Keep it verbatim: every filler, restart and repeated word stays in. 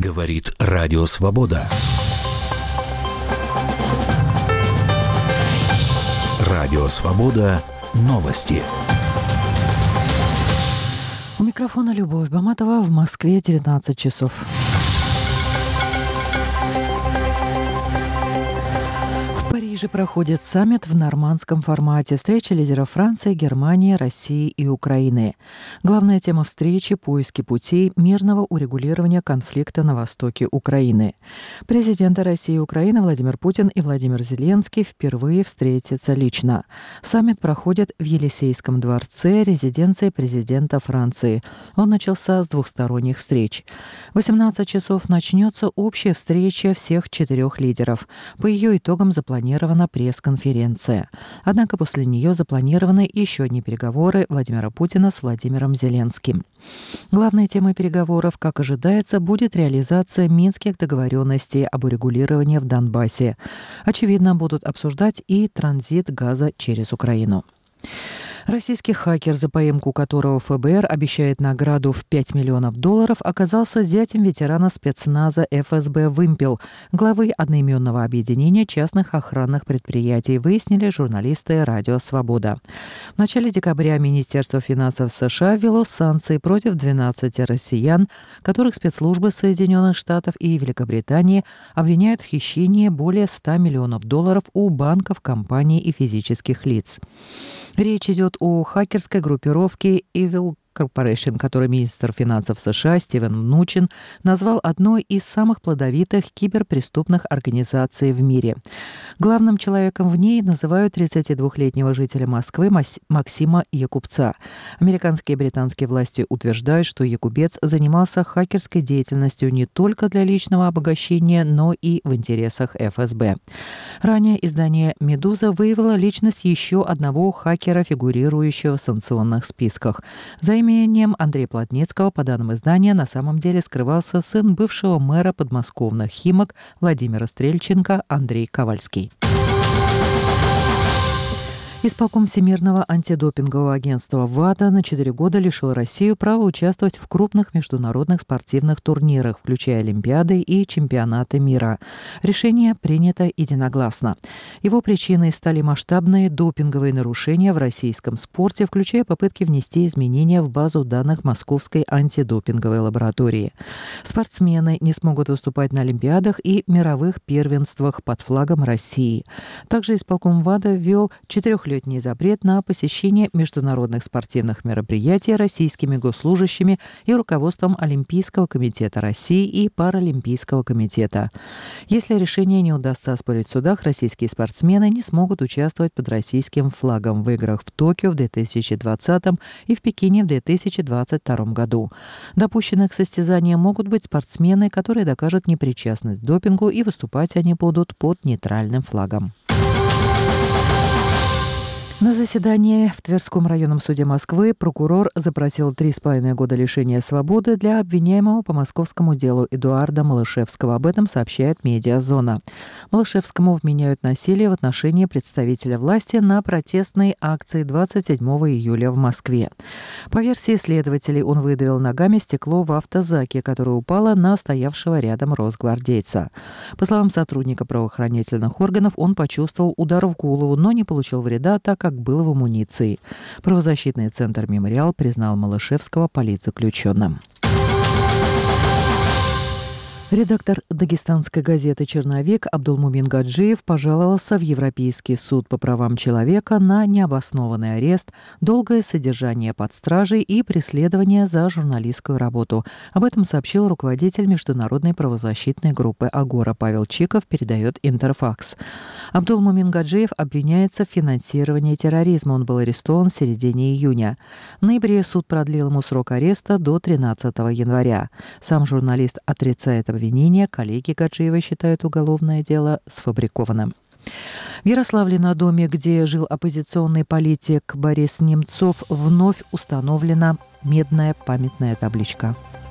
Говорит Радио Свобода. Радио Свобода. Новости. У микрофона Любовь Баматова. В Москве девятнадцать часов. В Париже проходит саммит в нормандском формате. Встреча лидеров Франции, Германии, России и Украины. Главная тема встречи – поиски путей мирного урегулирования конфликта на востоке Украины. Президенты России и Украины Владимир Путин и Владимир Зеленский впервые встретятся лично. Саммит проходит в Елисейском дворце, резиденции президента Франции. Он начался с двухсторонних встреч. В восемнадцать часов начнется общая встреча всех четырех лидеров. По ее итогам запланирована пресс-конференция. Однако после нее запланированы еще одни переговоры Владимира Путина с Владимиром Зеленским. Главной темой переговоров, как ожидается, будет реализация минских договоренностей об урегулировании в Донбассе. Очевидно, будут обсуждать и транзит газа через Украину. Российский хакер, за поимку которого эф бэ эр обещает награду в пять миллионов долларов, оказался зятем ветерана спецназа эф эс бэ «Вымпел», главы одноименного объединения частных охранных предприятий, выяснили журналисты «Радио Свобода». В начале декабря Министерство финансов США ввело санкции против двенадцати россиян, которых спецслужбы Соединенных Штатов и Великобритании обвиняют в хищении более ста миллионов долларов у банков, компаний и физических лиц. Речь идет о хакерской группировке Evil Corporation, которую министр финансов США Стивен Мнучин назвал одной из самых плодовитых киберпреступных организаций в мире. Главным человеком в ней называют тридцатидвухлетнего жителя Москвы Максима Якубца. Американские и британские власти утверждают, что Якубец занимался хакерской деятельностью не только для личного обогащения, но и в интересах эф эс бэ. Ранее издание «Медуза» выявило личность еще одного хакера, фигурирующего в санкционных списках. За именем Андрея Плотницкого, по данным издания, на самом деле скрывался сын бывшего мэра подмосковных Химок Владимира Стрельченко Андрей Ковальский. Исполком Всемирного антидопингового агентства ВАДА на четыре года лишил Россию права участвовать в крупных международных спортивных турнирах, включая Олимпиады и чемпионаты мира. Решение принято единогласно. Его причиной стали масштабные допинговые нарушения в российском спорте, включая попытки внести изменения в базу данных Московской антидопинговой лаборатории. Спортсмены не смогут выступать на Олимпиадах и мировых первенствах под флагом России. Также исполком ВАДА ввел четырехлетний запрет на посещение международных спортивных мероприятий российскими госслужащими и руководством Олимпийского комитета России и Паралимпийского комитета. Если решение не удастся оспорить в судах, российские спортсмены не смогут участвовать под российским флагом в играх в Токио в две тысячи двадцатом и в Пекине в две тысячи двадцать втором году. Допущены к состязаниям могут быть спортсмены, которые докажут непричастность к допингу, и выступать они будут под нейтральным флагом. На заседании в Тверском районном суде Москвы прокурор запросил три с половиной года лишения свободы для обвиняемого по московскому делу Эдуарда Малышевского. Об этом сообщает «Медиазона». Малышевскому вменяют насилие в отношении представителя власти на протестной акции двадцать седьмого июля в Москве. По версии следователей, он выдавил ногами стекло в автозаке, которое упало на стоявшего рядом росгвардейца. По словам сотрудника правоохранительных органов, он почувствовал удар в голову, но не получил вреда, так как был в амуниции. Правозащитный центр «Мемориал» признал Малышевского политзаключенным. Редактор дагестанской газеты «Черновик» Абдулмумин Гаджиев пожаловался в Европейский суд по правам человека на необоснованный арест, долгое содержание под стражей и преследование за журналистскую работу. Об этом сообщил руководитель международной правозащитной группы «Агора» Павел Чиков, передает Интерфакс. Абдулмумин Гаджиев обвиняется в финансировании терроризма. Он был арестован в середине июня. В ноябре суд продлил ему срок ареста до тринадцатого января. Сам журналист отрицает обвинение. Коллеги Гаджиева считают уголовное дело сфабрикованным. В Ярославле на доме, где жил оппозиционный политик Борис Немцов, вновь установлена медная памятная табличка.